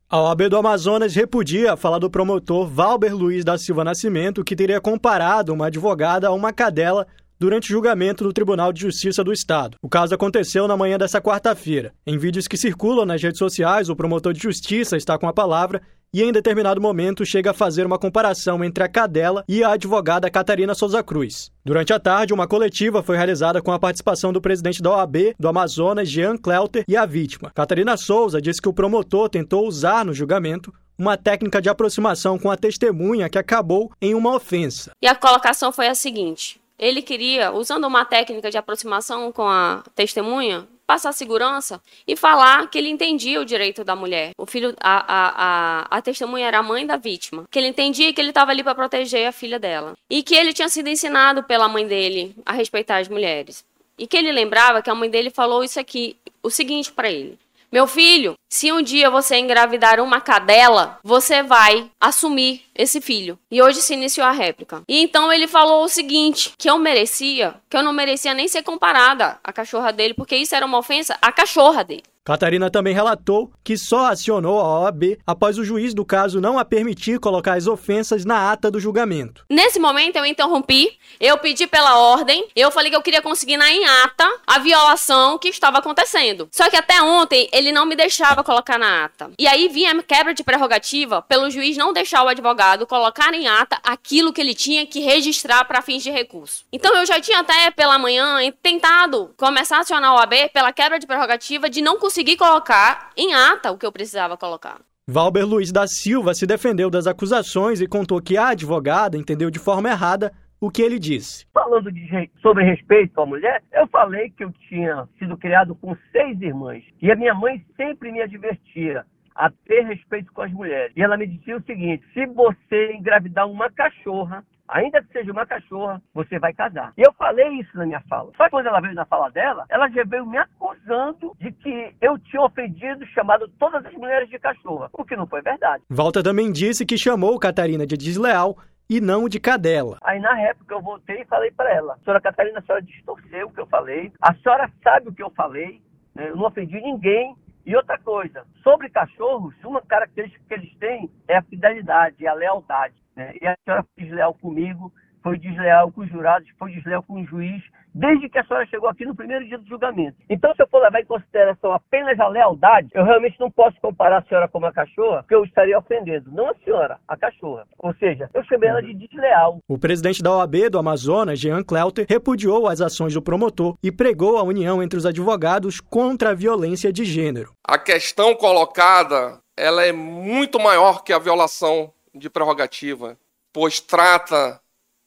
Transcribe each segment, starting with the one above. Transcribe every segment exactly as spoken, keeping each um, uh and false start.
A O A B do Amazonas repudia a fala do promotor Valber Luiz da Silva Nascimento, que teria comparado uma advogada a uma cadela durante o julgamento no Tribunal de Justiça do Estado. O caso aconteceu na manhã dessa quarta-feira. Em vídeos que circulam nas redes sociais, o promotor de justiça está com a palavra e, em determinado momento, chega a fazer uma comparação entre a cadela e a advogada Catarina Souza Cruz. Durante a tarde, uma coletiva foi realizada com a participação do presidente da O A B do Amazonas, Jean Cleuter, e a vítima. Catarina Souza disse que o promotor tentou usar no julgamento uma técnica de aproximação com a testemunha que acabou em uma ofensa. E a colocação foi a seguinte: ele queria, usando uma técnica de aproximação com a testemunha, passar segurança e falar que ele entendia o direito da mulher. O filho, a, a, a, a testemunha era a mãe da vítima. Que ele entendia que ele estava ali para proteger a filha dela. E que ele tinha sido ensinado pela mãe dele a respeitar as mulheres. E que ele lembrava que a mãe dele falou isso aqui, o seguinte para ele: meu filho, se um dia você engravidar uma cadela, você vai assumir esse filho. E hoje se iniciou a réplica. E então ele falou o seguinte, que eu merecia, que eu não merecia nem ser comparada à cachorra dele, porque isso era uma ofensa à cachorra dele. Catarina também relatou que só acionou a O A B após o juiz do caso não a permitir colocar as ofensas na ata do julgamento. Nesse momento eu interrompi, eu pedi pela ordem, eu falei que eu queria consignar em ata a violação que estava acontecendo. Só que até ontem ele não me deixava colocar na ata. E aí vinha a quebra de prerrogativa pelo juiz não deixar o advogado colocar em ata aquilo que ele tinha que registrar para fins de recurso. Então eu já tinha até pela manhã tentado começar a acionar a O A B pela quebra de prerrogativa de não conseguir consegui colocar em ata o que eu precisava colocar. Valber Luiz da Silva se defendeu das acusações e contou que a advogada entendeu de forma errada o que ele disse. Falando de, sobre respeito à mulher, eu falei que eu tinha sido criado com seis irmãs. E a minha mãe sempre me advertia a ter respeito com as mulheres. E ela me dizia o seguinte: se você engravidar uma cachorra, ainda que seja uma cachorra, você vai casar. E eu falei isso na minha fala. Só que quando ela veio na fala dela, ela já veio me acusando de que eu tinha ofendido, chamado todas as mulheres de cachorra, o que não foi verdade. Walter também disse que chamou Catarina de desleal e não de cadela. Aí na época eu voltei e falei para ela: senhora Catarina, a senhora distorceu o que eu falei, a senhora sabe o que eu falei, né? Eu não ofendi ninguém. E outra coisa, sobre cachorros, uma característica que eles têm é a fidelidade, a lealdade. Né? E a senhora foi desleal comigo, foi desleal com os jurados, foi desleal com o juiz, desde que a senhora chegou aqui no primeiro dia do julgamento. Então, se eu for levar em consideração apenas a lealdade, eu realmente não posso comparar a senhora com uma cachorra, porque eu estaria ofendendo, não a senhora, a cachorra. Ou seja, eu chamei ela de desleal. O presidente da O A B do Amazonas, Jean Cleuter, repudiou as ações do promotor e pregou a união entre os advogados contra a violência de gênero. A questão colocada, ela é muito maior que a violação de prerrogativa, pois trata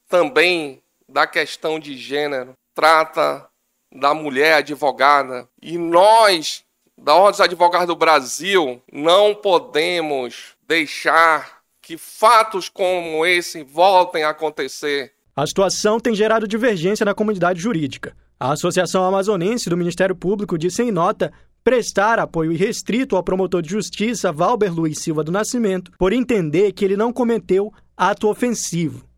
também da questão de gênero, trata da mulher advogada. E nós, da Ordem dos Advogados do Brasil, não podemos deixar que fatos como esse voltem a acontecer. A situação tem gerado divergência na comunidade jurídica. A Associação Amazonense do Ministério Público disse em nota prestar apoio irrestrito ao promotor de justiça Valber Luiz Silva do Nascimento por entender que ele não cometeu ato ofensivo.